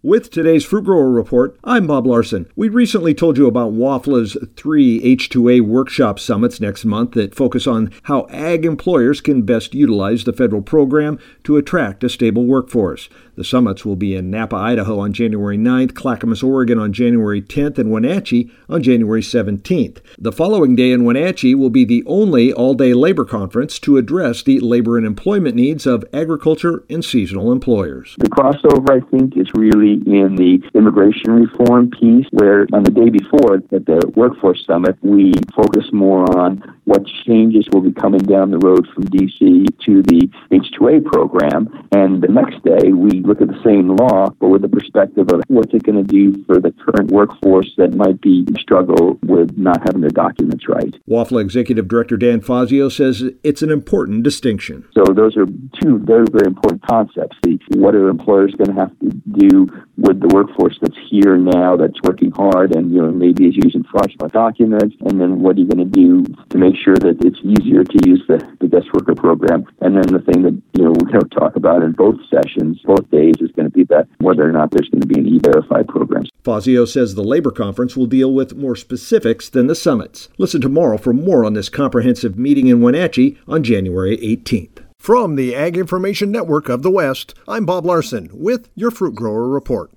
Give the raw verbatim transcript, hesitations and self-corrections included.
With today's Fruit Grower Report, I'm Bob Larson. We recently told you about W A F L A's three H two A workshop summits next month that focus on how ag employers can best utilize the federal program to attract a stable workforce. The summits will be in Napa, Idaho on January ninth, Clackamas, Oregon on January tenth, and Wenatchee on January seventeenth. The following day in Wenatchee will be the only all-day labor conference to address the labor and employment needs of agriculture and seasonal employers. The crossover, I think, is really in the immigration reform piece, where on the day before at the Workforce Summit, we focus more on what changes will be coming down the road from D C to the H two A program. And the next day, we look at the same law, but with the perspective of what's it going to do for the current workforce that might be struggle with not having their documents right. W A F L Executive Director Dan Fazio says it's an important distinction. So those are two very, very important concepts. The, what are employers going to have to do with the workforce that's here now, that's working hard and, you know, maybe is using fraudulent documents, and then what are you going to do to make sure that it's easier to use the, the guest worker program? And then the thing that, you know, we're going to talk about in both sessions, both days, is going to be that whether or not there's going to be an E-Verify program. Fazio says the labor conference will deal with more specifics than the summits. Listen tomorrow for more on this comprehensive meeting in Wenatchee on January eighteenth. From the Ag Information Network of the West, I'm Bob Larson with your Fruit Grower Report.